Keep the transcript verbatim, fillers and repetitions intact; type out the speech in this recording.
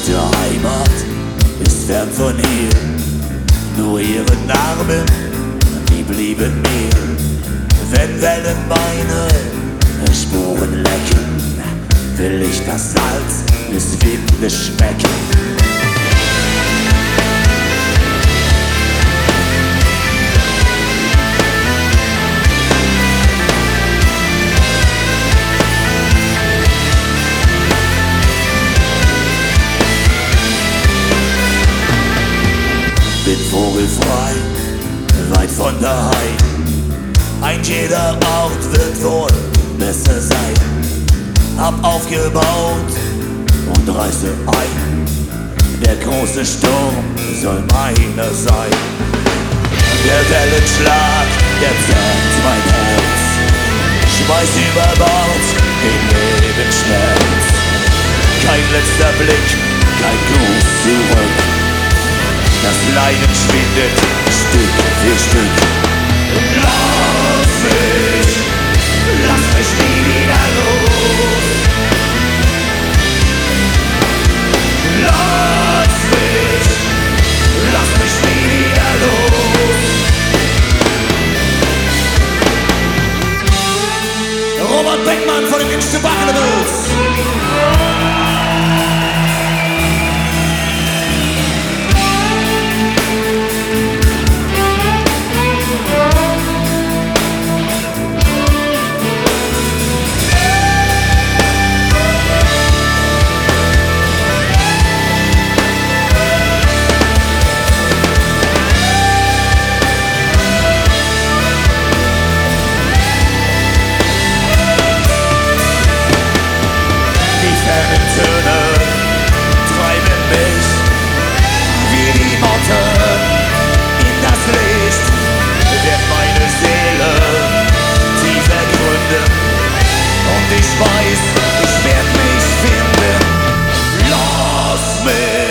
alte Heimat ist fern von hier, nur ihre Narben, die blieben mir. Wenn Wellen meine Spuren lecken, will ich das Salz des Windes schmecken. Bin vogelfrei, weit von daheim. Ein jeder Ort wird wohl besser sein. Hab aufgebaut und reiße ein. Der große Sturm soll meiner sein. Der Wellenschlag, der zerrt mein Herz. Schmeiß über Bord den Lebensschmerz. Kein letzter Blick, kein Gruß zurück. Das Leiden schwindet Stück für Stück. Lass mich, lass mich nie wieder los. Lass mich, lass mich nie wieder los. Robert Beckmann von den Insta-Buckables. Ich weiß, ich werd mich finden. Lass mich.